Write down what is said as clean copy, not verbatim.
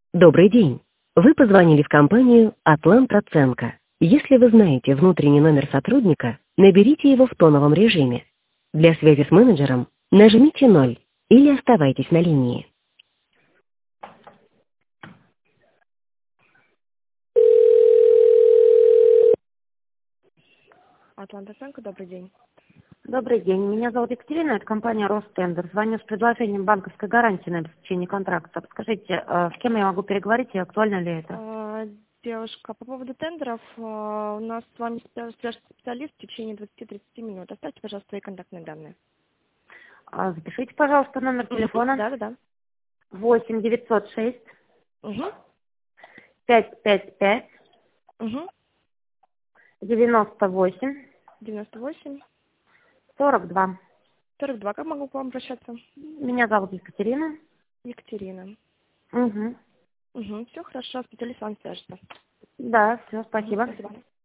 Добрый день. Вы позвонили в компанию «Атлант-Оценка». Если вы знаете внутренний номер сотрудника, наберите его в тоновом режиме. Для связи с менеджером нажмите 0 или оставайтесь на линии. «Атлант-Оценка», добрый день. Добрый день. Меня зовут Екатерина, это компания «Ростендер». Звоню с предложением банковской гарантии на обеспечение контракта. Скажите, с кем я могу переговорить и актуально ли это? Девушка, по поводу тендеров, у нас с вами свяжется специалист в течение 20-30 минут. Оставьте, пожалуйста, свои контактные данные. Запишите, пожалуйста, номер телефона. Да. 8 906 Угу. 555 Угу. 98 98 42. 42. Как могу к вам обращаться? Меня зовут Екатерина. Екатерина. Угу. Угу. Все хорошо, специалист с вами свяжется. Да, все, спасибо. Спасибо.